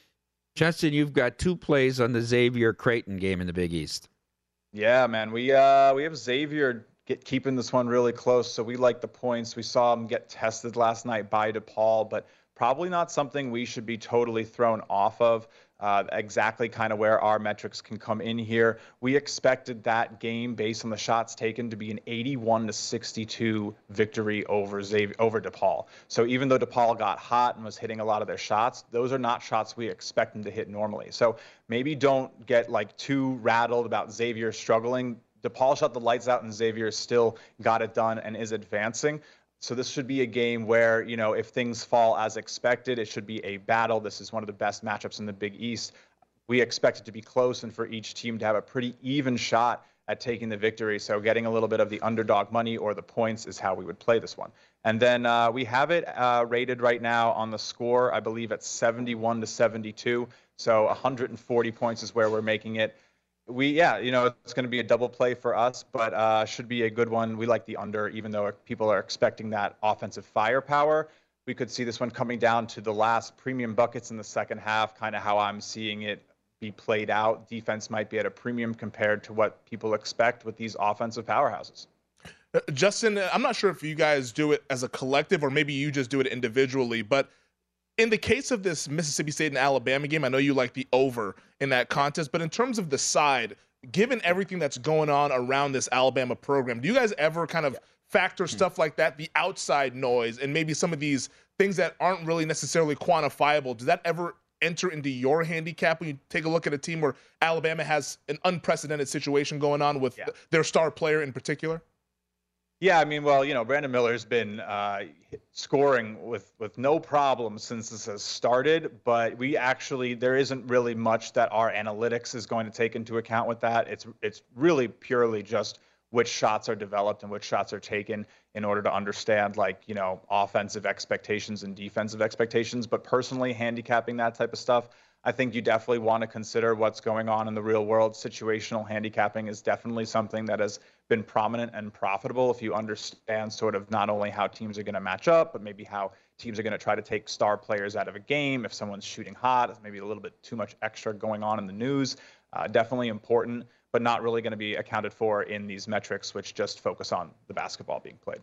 F: Justin, you've got two plays on the Xavier Creighton game in the Big East.
J: Yeah, man. We uh, we have Xavier get, keeping this one really close, so we like the points. We saw them get tested last night by DePaul, but probably not something we should be totally thrown off of. Uh, exactly kind of where our metrics can come in here. We expected that game based on the shots taken to be an eighty-one to sixty-two victory over Xavier, over DePaul. So even though DePaul got hot and was hitting a lot of their shots, those are not shots we expect them to hit normally. So maybe don't get like too rattled about Xavier struggling. DePaul shot the lights out and Xavier still got it done and is advancing. So this should be a game where, you know, if things fall as expected, it should be a battle. This is one of the best matchups in the Big East. We expect it to be close and for each team to have a pretty even shot at taking the victory. So getting a little bit of the underdog money or the points is how we would play this one. And then uh, we have it uh, rated right now on the score, I believe at seventy-one to seventy-two. So one hundred forty points is where we're making it. We, yeah, you know, it's going to be a double play for us, but uh, should be a good one. We like the under, even though people are expecting that offensive firepower. We could see this one coming down to the last premium buckets in the second half, kind of how I'm seeing it be played out. Defense might be at a premium compared to what people expect with these offensive powerhouses.
E: Uh, Justin, I'm not sure if you guys do it as a collective or maybe you just do it individually, but in the case of this Mississippi State and Alabama game, I know you like the over in that contest, but in terms of the side, given everything that's going on around this Alabama program, do you guys ever kind of factor stuff like that, the outside noise, and maybe some of these things that aren't really necessarily quantifiable? Does that ever enter into your handicap when you take a look at a team where Alabama has an unprecedented situation going on with yeah. their star player in particular?
J: Yeah, I mean, well, you know, Brandon Miller's been uh, scoring with, with no problem since this has started, but we actually, there isn't really much that our analytics is going to take into account with that. It's it's really purely just which shots are developed and which shots are taken in order to understand, like, you know, offensive expectations and defensive expectations. But personally, handicapping that type of stuff, I think you definitely want to consider what's going on in the real world. Situational handicapping is definitely something that has been prominent and profitable if you understand sort of not only how teams are going to match up, but maybe how teams are going to try to take star players out of a game. If someone's shooting hot, it's maybe a little bit too much extra going on in the news. Uh, definitely important, but not really going to be accounted for in these metrics, which just focus on the basketball being played.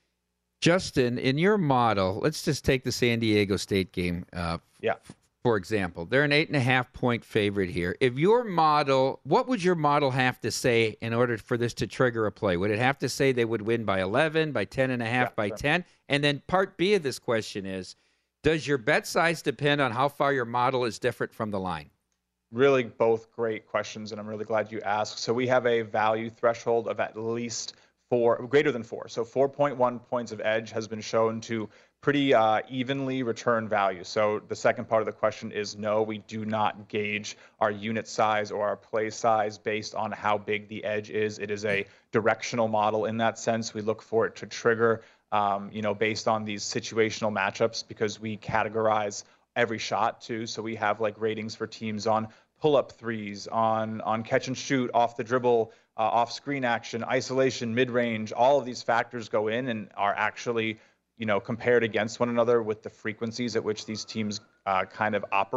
F: Justin, in your model, let's just take the San Diego State game. Uh,
J: yeah.
F: For example, they're an eight and a half point favorite here. If your model, what would your model have to say in order for this to trigger a play? Would it have to say they would win by eleven, by ten and a half, yeah, by sure. ten? And then part B of this question is, does your bet size depend on how far your model is different from the line?
J: Really both great questions, and I'm really glad you asked. So we have a value threshold of at least four, greater than four. So four point one points of edge has been shown to pretty uh, evenly return value. So the second part of the question is no, we do not gauge our unit size or our play size based on how big the edge is. It is a directional model in that sense. We look for it to trigger, um, you know, based on these situational matchups, because we categorize every shot too. So we have like ratings for teams on pull-up threes, on on catch and shoot, off the dribble, uh, off screen action, isolation, mid-range. All of these factors go in and are actually, you know, compared against one another with the frequencies at which these teams uh, kind of operate.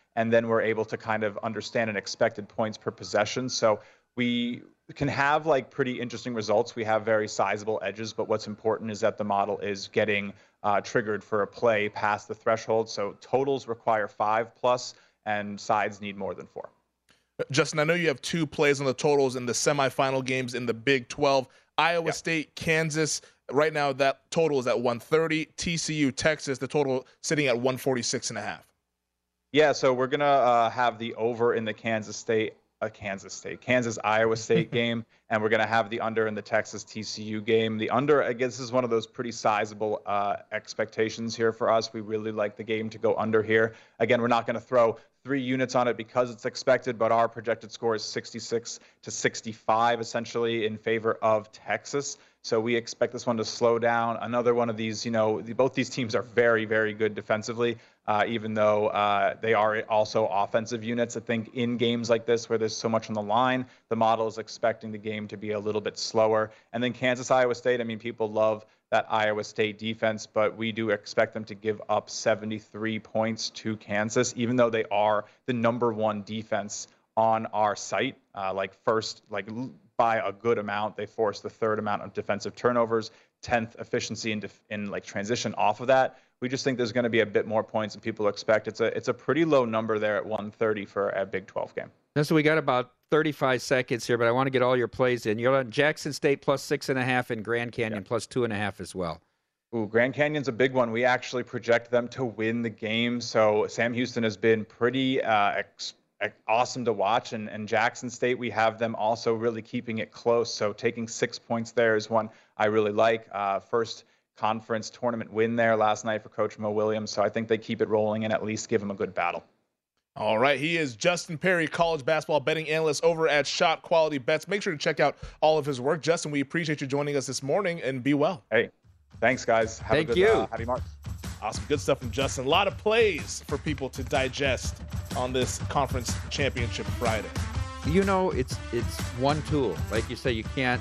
J: and then we're able to kind of understand an expected points per possession. So we can have like pretty interesting results. We have very sizable edges, but what's important is that the model is getting uh, triggered for a play past the threshold. So totals require five plus, and sides need more than four.
E: Justin, I know you have two plays on the totals in the semifinal games in the Big twelve. Iowa yep. State, Kansas. Right now, that total is at one thirty. T C U, Texas, the total sitting at one forty-six and a half.
J: Yeah, so we're going to uh, have the over in the Kansas State, uh, Kansas State, Kansas Iowa State game, and we're going to have the under in the Texas T C U game. The under, I guess, is one of those pretty sizable uh, expectations here for us. We really like the game to go under here. Again, we're not going to throw three units on it because it's expected, but our projected score is sixty-six to sixty-five, essentially in favor of Texas. So we expect this one to slow down. Another one of these, you know, both these teams are very, very good defensively, uh, even though uh, they are also offensive units. I think in games like this where there's so much on the line, the model is expecting the game to be a little bit slower. And then Kansas, Iowa State, I mean, people love that Iowa State defense, but we do expect them to give up seventy-three points to Kansas, even though they are the number one defense on our site. Uh, like first, like by a good amount, they force the third amount of defensive turnovers, tenth efficiency in, def- in like transition off of that. We just think there's going to be a bit more points than people expect. It's a it's a pretty low number there at one thirty for a Big twelve game.
F: So we got about thirty-five seconds here, but I want to get all your plays in. You're on Jackson State plus six and a half and Grand Canyon yeah. plus two and a half as well.
J: Ooh, Grand Canyon's a big one. We actually project them to win the game. So Sam Houston has been pretty uh, ex- awesome to watch, and, and Jackson State, we have them also really keeping it close. So taking six points there is one I really like. Uh, first conference tournament win there last night for Coach Mo Williams. So I think they keep it rolling and at least give them a good battle.
E: All right, he is Justin Perry, college basketball betting analyst over at Shot Quality Bets. Make sure to check out all of his work. Justin, we appreciate you joining us this morning, and be well.
J: Hey, thanks, guys. Have
F: Thank
J: a good,
F: you.
J: Uh, happy March.
E: Awesome, good stuff from Justin. A lot of plays for people to digest on this conference championship Friday.
F: You know, it's it's one tool. Like you say, you can't.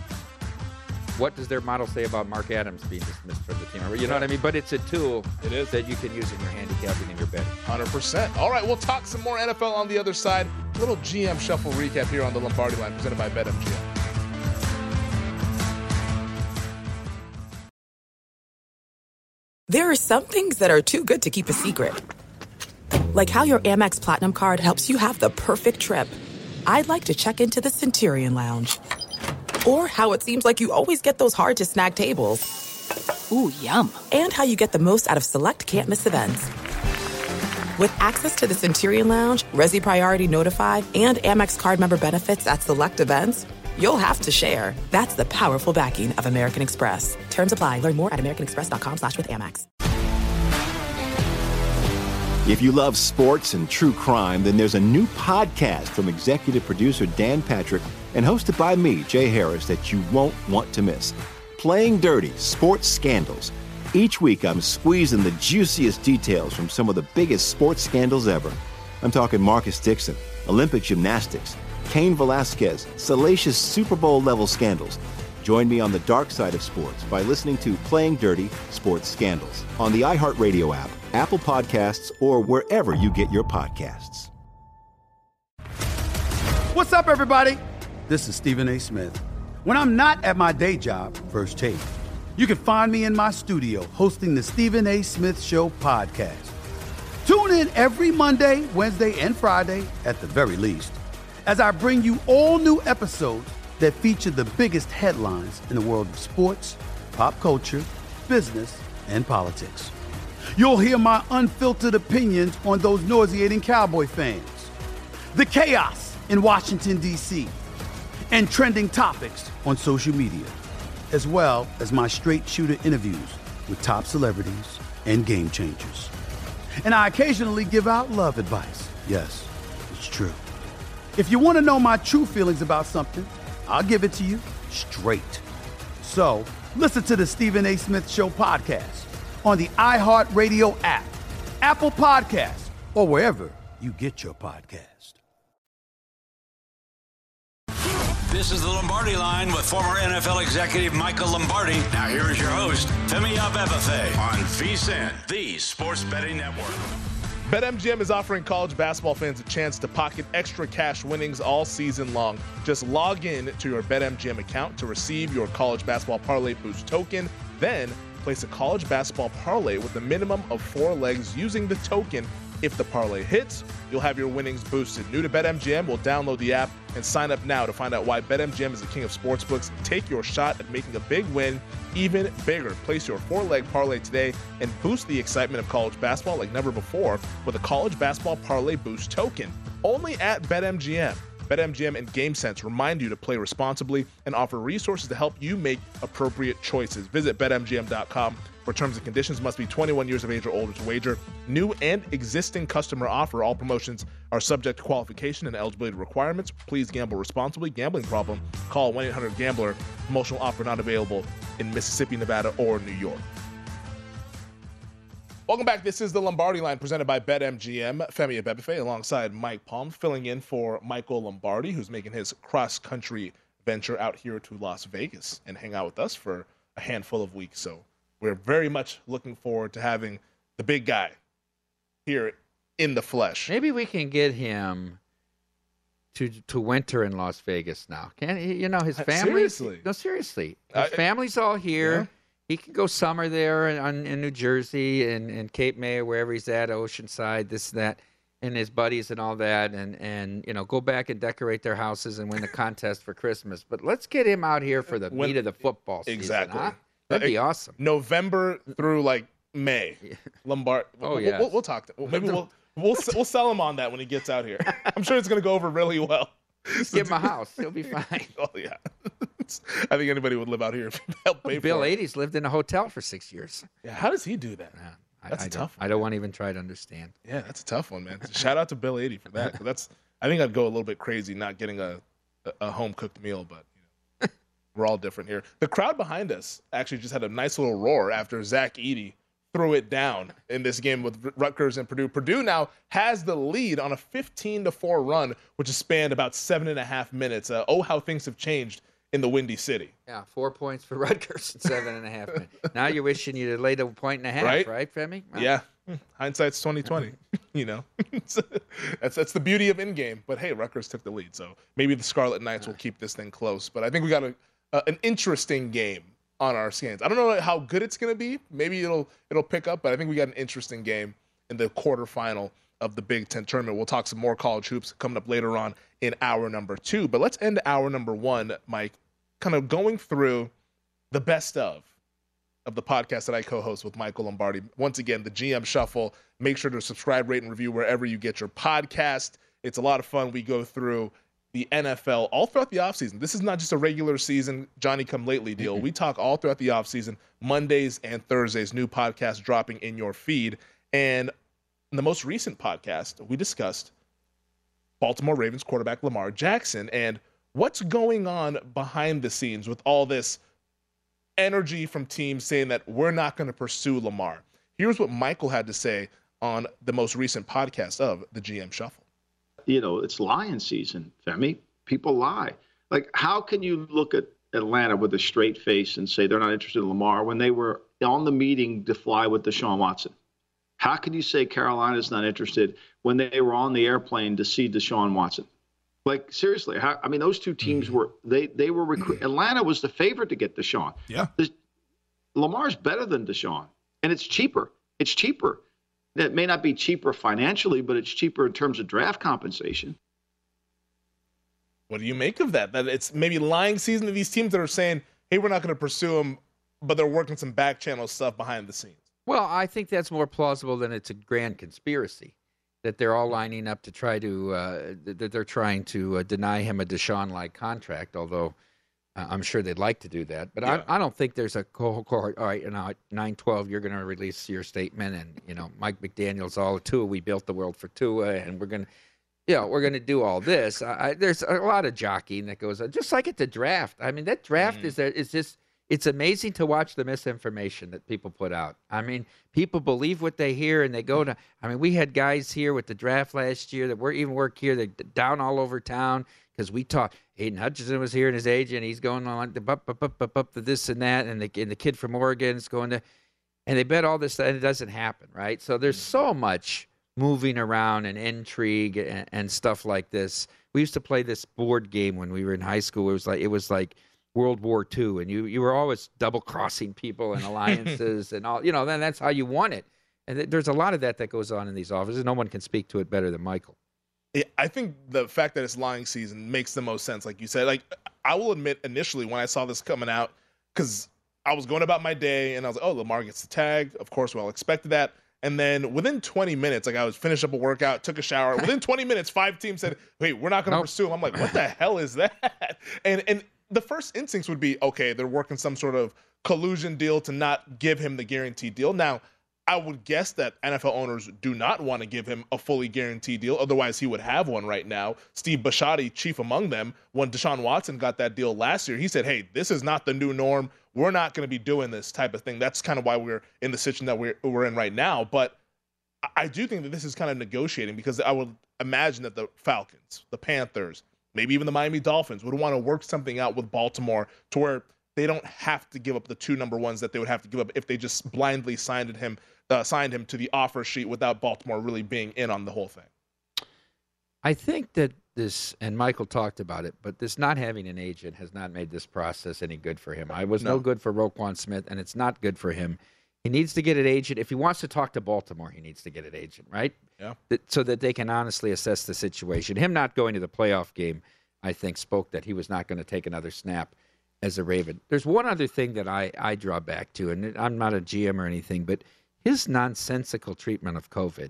F: What does their model say about Mark Adams being dismissed from the team? You know what I mean? But it's a tool
E: it is.
F: that you can use in your handicapping and your betting.
E: one hundred percent. All right, we'll talk some more N F L on the other side. A little G M Shuffle recap here on the Lombardi Line presented by BetMGM.
G: There are some things that are too good to keep a secret. Like how your Amex Platinum card helps you have the perfect trip. I'd like to check into the Centurion Lounge. Or how it seems like you always get those hard-to-snag tables.
H: Ooh, yum.
G: And how you get the most out of select can't-miss events. With access to the Centurion Lounge, Resi Priority Notified, and Amex card member benefits at select events, you'll have to share. That's the powerful backing of American Express. Terms apply. Learn more at americanexpress.com slash with Amex.
B: If you love sports and true crime, then there's a new podcast from executive producer Dan Patrick and hosted by me, Jay Harris, that you won't want to miss. Playing Dirty: Sports Scandals. Each week, I'm squeezing the juiciest details from some of the biggest sports scandals ever. I'm talking Marcus Dixon, Olympic gymnastics, Cain Velasquez, salacious Super Bowl-level scandals. Join me on the dark side of sports by listening to Playing Dirty: Sports Scandals on the iHeartRadio app, Apple Podcasts, or wherever you get your podcasts.
C: What's up, everybody? This is Stephen A. Smith. When I'm not at my day job, First Take, you can find me in my studio hosting the Stephen A. Smith Show podcast. Tune in every Monday, Wednesday, and Friday, at the very least, as I bring you all new episodes that feature the biggest headlines in the world of sports, pop culture, business, and politics. You'll hear my unfiltered opinions on those nauseating Cowboy fans, the chaos in Washington, D C, and trending topics on social media, as well as my straight shooter interviews with top celebrities and game changers. And I occasionally give out love advice. Yes, it's true. If you want to know my true feelings about something, I'll give it to you straight. So listen to the Stephen A. Smith Show podcast on the iHeartRadio app, Apple Podcasts, or wherever you get your podcast.
D: This is the Lombardi Line with former N F L executive Michael Lombardi. Now here is your host, Femi Abebefe, on VSiN, the Sports Betting Network.
E: BetMGM is offering college basketball fans a chance to pocket extra cash winnings all season long. Just log in to your BetMGM account to receive your college basketball parlay boost token. Then place a college basketball parlay with a minimum of four legs using the token. If the parlay hits, you'll have your winnings boosted. New to BetMGM, will download the app and sign up now to find out why BetMGM is the king of sportsbooks. Take your shot at making a big win even bigger. Place your four-leg parlay today and boost the excitement of college basketball like never before with a college basketball parlay boost token. Only at BetMGM. BetMGM and GameSense remind you to play responsibly and offer resources to help you make appropriate choices. Visit Bet M G M dot com for terms and conditions. Must be twenty-one years of age or older to wager. New and existing customer offer. All promotions are subject to qualification and eligibility requirements. Please gamble responsibly. Gambling problem? Call one eight hundred gambler. Promotional offer not available in Mississippi, Nevada, or New York. Welcome back. This is the Lombardi Line presented by BetMGM. Femi Abebefe alongside Mike Palm, filling in for Michael Lombardi, who's making his cross-country venture out here to Las Vegas and hang out with us for a handful of weeks. So we're very much looking forward to having the big guy here in the flesh.
F: Maybe we can get him to to winter in Las Vegas now. Can he? You know, his family.
E: Seriously?
F: No, seriously. His
E: I,
F: family's all here.
E: Yeah.
F: He can go summer there in, in New Jersey and, and Cape May, wherever he's at, Oceanside, this, that, and his buddies and all that, and, and you know, go back and decorate their houses and win the contest for Christmas. But let's get him out here for the
E: When,
F: meat of the football season.
E: Exactly.
F: Huh? That'd be awesome.
E: November through like May. Lombard.
F: Oh,
E: we'll,
F: yeah.
E: We'll, we'll talk. To, maybe we'll we'll we'll sell him on that when he gets out here. I'm sure it's gonna go over really well.
F: Just give him a house. He'll be fine.
E: Oh yeah. I think anybody would live out here if you help pay
F: Bill
E: for it.
F: Eighty's lived in a hotel for six years.
E: Yeah, how does he do that?
F: Yeah, I,
E: That's
F: I
E: a
F: don't-
E: tough one.
F: I don't want to even try to understand.
E: Yeah, that's a tough one, man. Shout out to Bill Eighty for that. 'Cause that's I think I'd go a little bit crazy not getting a a, a home cooked meal, but you know, we're all different here. The crowd behind us actually just had a nice little roar after Zach Edey threw it down in this game with Rutgers and Purdue. Purdue now has the lead on a fifteen to four run, which has spanned about seven and a half minutes. Uh, oh, how things have changed in the Windy City.
F: Yeah, four points for Rutgers in seven and a half minutes. Now you're wishing you'd laid a point and a half,
E: Right?
F: right, Femi? Well,
E: Yeah, hindsight's twenty twenty. You know, that's that's the beauty of in-game. But hey, Rutgers took the lead, so maybe the Scarlet Knights will keep this thing close. But I think we got a, a an interesting game on our skins. I don't know how good it's going to be. Maybe it'll it'll pick up, but I think we got an interesting game in the quarterfinal of the Big Ten tournament. We'll talk some more college hoops coming up later on in hour number two. But let's end hour number one, Mike, kind of going through the best of of the podcast that I co-host with Michael Lombardi. Once again, the G M Shuffle. Make sure to subscribe, rate, and review wherever you get your podcast. It's a lot of fun. We go through the N F L all throughout the offseason. This is not just a regular season Johnny-come-lately deal. Mm-hmm. We talk all throughout the offseason, Mondays and Thursdays, new podcasts dropping in your feed. And in the most recent podcast, we discussed Baltimore Ravens quarterback Lamar Jackson and what's going on behind the scenes with all this energy from teams saying that we're not going to pursue Lamar. Here's what Michael had to say on the most recent podcast of the G M Shuffle.
K: You know, it's lion season, Femi. People lie. Like, how can you look at Atlanta with a straight face and say they're not interested in Lamar when they were on the meeting to fly with Deshaun Watson? How can you say Carolina's not interested when they were on the airplane to see Deshaun Watson? Like, seriously, how, I mean, those two teams were, they they were, recru- Atlanta was the favorite to get Deshaun.
E: Yeah.
K: The, Lamar's better than Deshaun, and it's cheaper. It's cheaper. It may not be cheaper financially, but it's cheaper in terms of draft compensation.
E: What do you make of that? That it's maybe lying season to these teams that are saying, hey, we're not going to pursue him, but they're working some back channel stuff behind the scenes.
F: Well, I think that's more plausible than it's a grand conspiracy, that they're all lining up to try to, uh, that they're trying to uh, deny him a Deshaun-like contract, although uh, I'm sure they'd like to do that. But
E: Yeah.
F: I, I don't think there's a cohort, all right, you know, at nine twelve, you're going to release your statement, and, you know, Mike McDaniel's all Tua, we built the world for Tua, and we're going to, you know, we're going to do all this. I, I, there's a lot of jockeying that goes on, just like at the draft. I mean, that draft
E: Mm-hmm.
F: is there, is just, it's amazing to watch the misinformation that people put out. I mean, people believe what they hear, and they go to. I mean, we had guys here with the draft last year that were even work here. They're down all over town because we talked. Aiden Hutchinson was here, and his agent. He's going on the up, up, up, up, up to this and that, and the and the kid from Oregon is going to, and they bet all this, and it doesn't happen, right? So there's so much moving around and intrigue and, and stuff like this. We used to play this board game when we were in high school. It was like it was like World War Two, and you you were always double crossing people and alliances and all. You know, then that's how you won it. And th- there's a lot of that that goes on in these offices. No one can speak to it better than Michael.
E: Yeah, I think the fact that it's lying season makes the most sense, like you said. Like, I will admit, initially when I saw this coming out, because I was going about my day and I was like, oh, Lamar gets the tag. Of course, we all expected that. And then within twenty minutes, like I was finished up a workout, took a shower. Within twenty minutes, five teams said, wait, we're not going to nope. pursue him. I'm like, what the hell is that? And and the first instincts would be, okay, they're working some sort of collusion deal to not give him the guaranteed deal. Now, I would guess that N F L owners do not want to give him a fully guaranteed deal. Otherwise, he would have one right now. Steve Bisciotti, chief among them, when Deshaun Watson got that deal last year, he said, hey, this is not the new norm. We're not going to be doing this type of thing. That's kind of why we're in the situation that we're, we're in right now. But I do think that this is kind of negotiating, because I would imagine that the Falcons, the Panthers, maybe even the Miami Dolphins would want to work something out with Baltimore to where they don't have to give up the two number ones that they would have to give up if they just blindly signed him, uh, signed him to the offer sheet without Baltimore really being in on the whole thing.
F: I think that this, and Michael talked about it, but this not having an agent has not made this process any good for him. I was no, no good for Roquan Smith, and it's not good for him. He needs to get an agent. If he wants to talk to Baltimore, he needs to get an agent, right?
E: Yeah.
F: So that they can honestly assess the situation. Him not going to the playoff game, I think, spoke that he was not going to take another snap as a Raven. There's one other thing that I, I draw back to, and I'm not a G M or anything, but his nonsensical treatment of COVID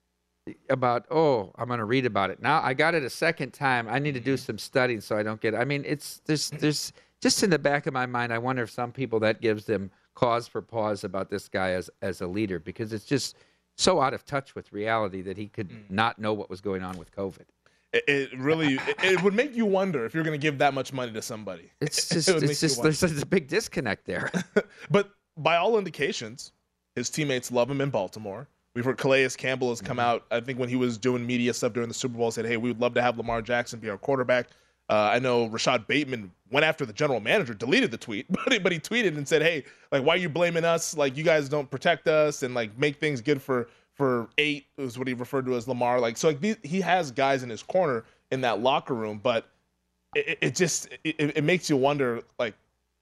F: about, oh, I'm going to read about it. Now I got it a second time. I need to do some studying so I don't get it. I mean, it's there's there's just in the back of my mind, I wonder if some people that gives them cause for pause about this guy as as a leader, because it's just so out of touch with reality that he could mm. not know what was going on with COVID.
E: It, it really it, it would make you wonder if you're going to give that much money to somebody.
F: It's just it it's just there's, there's a big disconnect there.
E: But by all indications, his teammates love him in Baltimore. We've heard Calais Campbell has come out, I think when he was doing media stuff during the Super Bowl, said, hey, we would love to have Lamar Jackson be our quarterback. Uh, I know Rashad Bateman went after the general manager, deleted the tweet, but he, but he tweeted and said, hey, like, why are you blaming us? Like, you guys don't protect us and, like, make things good for, for eight, is what he referred to as Lamar. Like, so, like, these, he has guys in his corner in that locker room, but it, it just, it, it makes you wonder, like,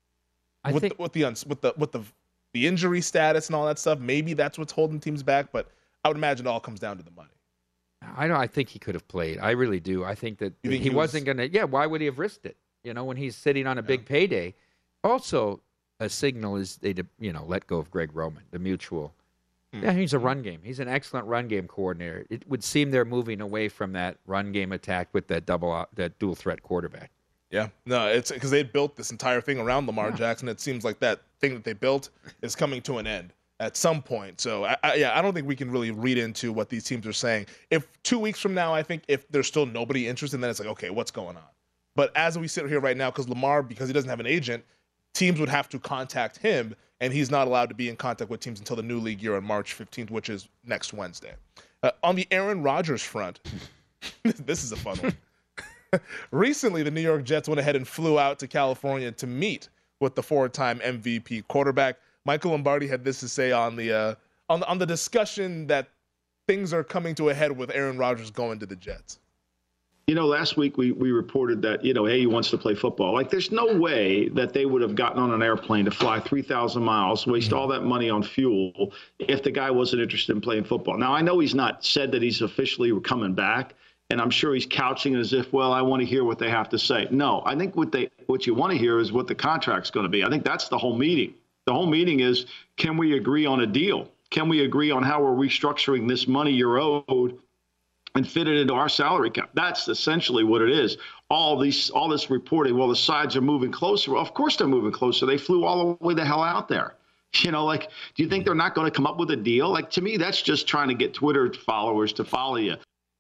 F: I
E: with,
F: think-
E: the, with the, with the, with the, the injury status and all that stuff, maybe that's what's holding teams back, but I would imagine it all comes down to the money.
F: I don't. I think he could have played. I really do. I think that
E: think
F: he,
E: he
F: wasn't
E: was...
F: going to. Yeah, why would he have risked it? You know, when he's sitting on a big yeah. payday. Also, a signal is they, you know, let go of Greg Roman, the mutual. Hmm. Yeah, he's a run game. He's an excellent run game coordinator. It would seem they're moving away from that run game attack with that double, that dual threat quarterback.
E: Yeah, no, it's because they built this entire thing around Lamar yeah. Jackson. It seems like that thing that they built is coming to an end at some point. So, I, I, yeah, I don't think we can really read into what these teams are saying. If two weeks from now, I think if there's still nobody interested, then it's like, okay, what's going on? But as we sit here right now, because Lamar, because he doesn't have an agent, teams would have to contact him, and he's not allowed to be in contact with teams until the new league year on March fifteenth, which is next Wednesday. Uh, on the Aaron Rodgers front, this is a fun one. Recently, the New York Jets went ahead and flew out to California to meet with the four-time M V P quarterback. Michael Lombardi had this to say on the uh, on, on the discussion that things are coming to a head with Aaron Rodgers going to the Jets.
K: You know, last week we, we reported that, you know, hey, he wants to play football. Like, there's no way that they would have gotten on an airplane to fly three thousand miles, waste all that money on fuel if the guy wasn't interested in playing football. Now, I know he's not said that he's officially coming back, and I'm sure he's couching it as if, well, I want to hear what they have to say. No, I think what they what you want to hear is what the contract's going to be. I think that's the whole meeting. The whole meeting is, can we agree on a deal? Can we agree on how we're restructuring this money you're owed and fit it into our salary cap? That's essentially what it is. All these, all this reporting, well, the sides are moving closer. Well, of course they're moving closer. They flew all the way the hell out there. You know, like, do you think they're not going to come up with a deal? Like, to me, that's just trying to get Twitter followers to follow you.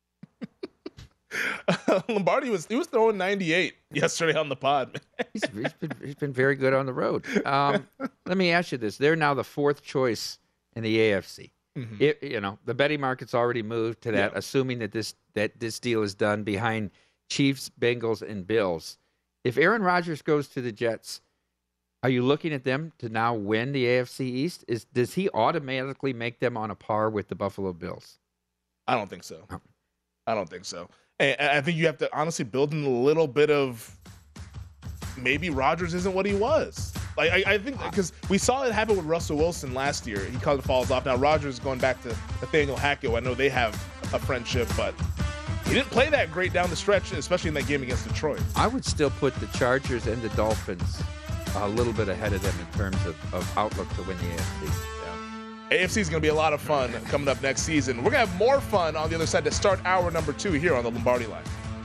E: Lombardi was he was throwing ninety-eight yesterday on the pod.
F: he's, he's, been, he's been very good on the road. Um, let me ask you this: they're now the fourth choice in the A F C. Mm-hmm. It, you know, the betting market's already moved to that, yeah. assuming that this that this deal is done behind Chiefs, Bengals, and Bills. If Aaron Rodgers goes to the Jets, are you looking at them to now win the A F C East? Is does he automatically make them on a par with the Buffalo Bills?
E: I don't think so. I don't think so. And I think you have to honestly build in a little bit of maybe Rodgers isn't what he was. Like I, I think because we saw it happen with Russell Wilson last year. He kind of falls off. Now Rodgers going back to Nathaniel Hackett. I know they have a friendship, but he didn't play that great down the stretch, especially in that game against Detroit.
F: I would still put the Chargers and the Dolphins a little bit ahead of them in terms of, of outlook to win the A F C.
E: A F C is going to be a lot of fun coming up next season. We're going to have more fun on the other side to start hour number two here on the Lombardi Line.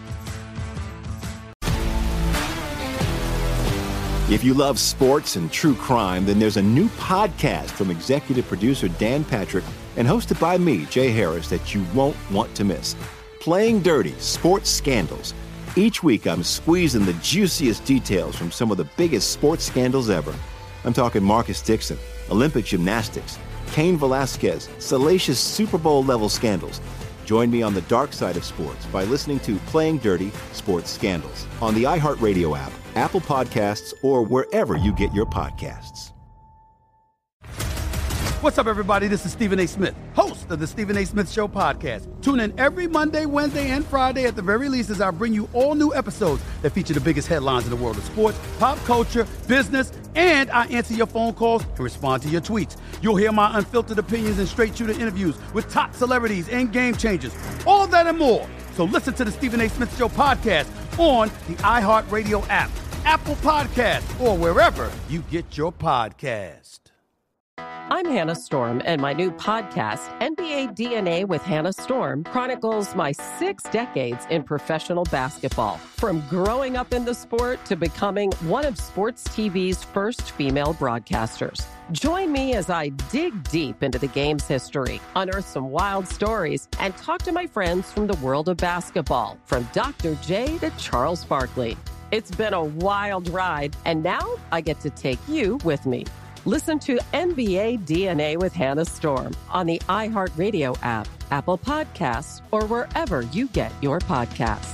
B: If you love sports and true crime, then there's a new podcast from executive producer Dan Patrick and hosted by me, Jay Harris, that you won't want to miss. Playing Dirty: Sports Scandals. Each week, I'm squeezing the juiciest details from some of the biggest sports scandals ever. I'm talking Marcus Dixon, Olympic gymnastics, Cain Velasquez, salacious Super Bowl-level scandals. Join me on the dark side of sports by listening to Playing Dirty: Sports Scandals on the iHeartRadio app, Apple Podcasts, or wherever you get your podcasts.
C: What's up, everybody? This is Stephen A. Smith, host of the Stephen A. Smith Show podcast. Tune in every Monday, Wednesday, and Friday at the very least as I bring you all new episodes that feature the biggest headlines in the world of sports, pop culture, business, and I answer your phone calls and respond to your tweets. You'll hear my unfiltered opinions and straight-shooter interviews with top celebrities and game changers. All of that and more. So listen to the Stephen A. Smith Show podcast on the iHeartRadio app, Apple Podcasts, or wherever you get your podcast.
L: I'm Hannah Storm, and my new podcast, N B A D N A with Hannah Storm, chronicles my six decades in professional basketball. From growing up in the sport to becoming one of sports T V's first female broadcasters. Join me as I dig deep into the game's history, unearth some wild stories, and talk to my friends from the world of basketball, from Doctor J to Charles Barkley. It's been a wild ride, and now I get to take you with me. Listen to N B A D N A with Hannah Storm on the iHeartRadio app, Apple Podcasts, or wherever you get your podcasts.